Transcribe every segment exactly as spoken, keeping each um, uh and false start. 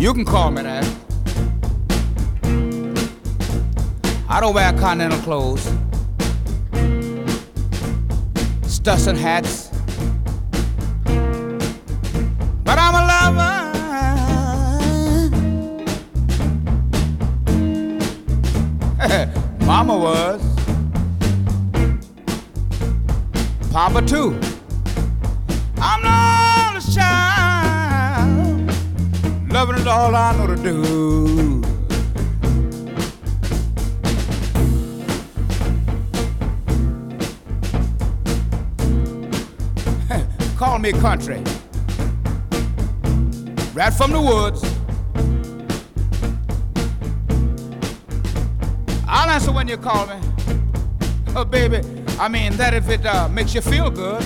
You can call me that. I don't wear continental clothes, studs and hats, but I'm a lover. Mama was, Papa too. I'm not a child, loving is all I know to do. Call me country, right from the woods. I'll answer when you call me. Oh, baby, I mean that if it uh, makes you feel good.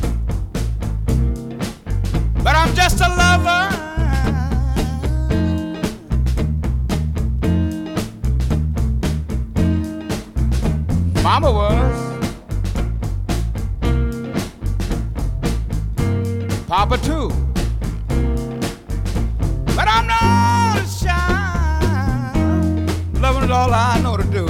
But I'm just a lover. Mama was, Papa too. But I'm not a child, loving is all I know to do.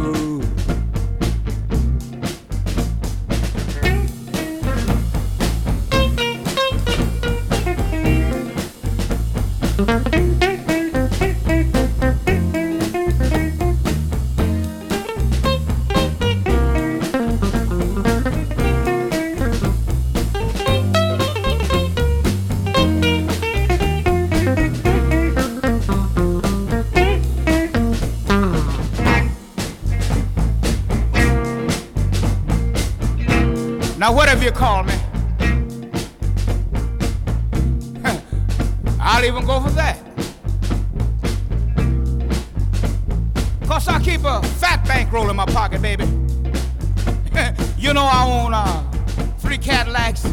Now whatever you call me, I'll even go for that. Cause I keep a fat bankroll in my pocket, baby. You know I own uh, three Cadillacs.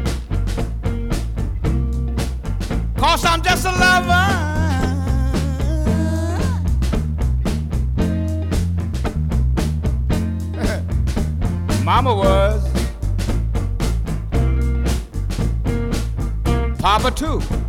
Cause I'm just a lover. Mama was, Papa too.